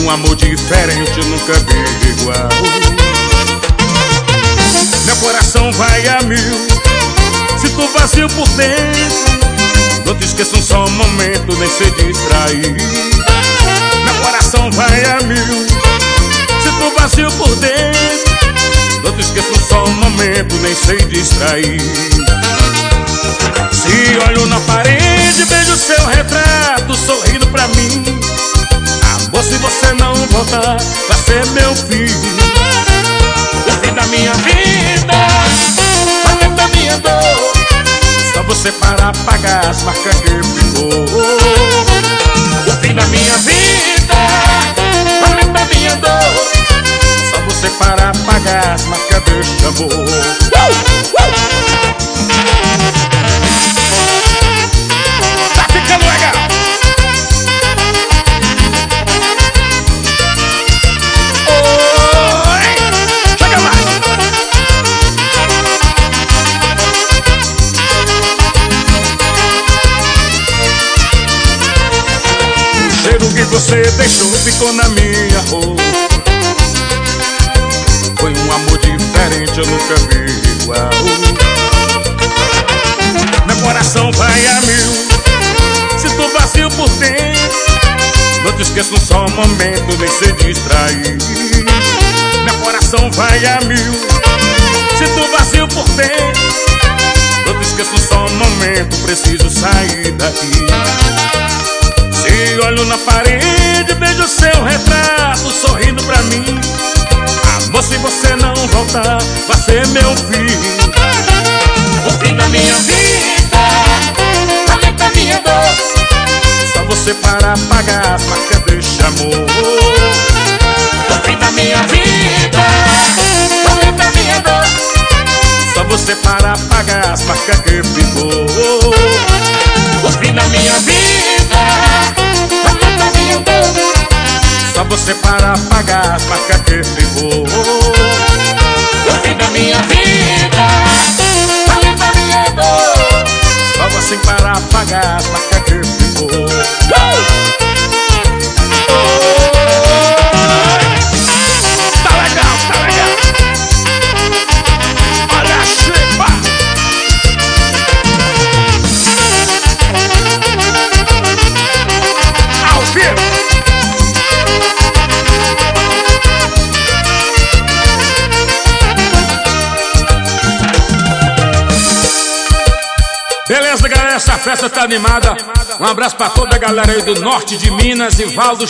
um amor diferente eu nunca vi igual. Meu coração vai a mil, sinto vazio por dentro. Não te esqueço só um momento, nem sei distrair. Meu coração vai a mil, sinto vazio por dentro. Não te esqueço só um momento, nem sei distrair. Se olho na parede, vejo seu retrato sorrindo pra mim. Amor, se você não voltar, vai ser meu fim. O fim da minha vida, o fim da minha dor. Só você para pagar as marcas que ficou. O fim da minha vida, o fim da minha dor. Só você para pagar as marcas deste amor. O cheiro que você deixou ficou na minha roupa. Foi um amor diferente, eu nunca vi igual. Meu coração vai a mil, sinto vazio por dentro. Não te esqueço só um momento, nem sei distrair. Meu coração vai a mil, sinto vazio por dentro. Não te esqueço só um momento, preciso sair daqui. Se olho na parede, vejo seu retrato sorrindo pra mim. Amor, se você não voltar, vai ser meu fim. O fim da minha vida, o fim da minha dor. Só você para pagar as marcas deste amor. O fim da minha vida, o fim da minha dor. Só você para pagar as marcas que ficou. O fim da minha vida, o fim da minha dor. Só você para pagar as marcas que ficou. O fim da minha vida, o fim da minha dor. Só você para pagar as marcas que ficou. Tá legal, tá legal. Olha a chipa. Ao vivo. Beleza, galera, essa festa tá animada. Um abraço pra toda a galera aí do norte de Minas e Val do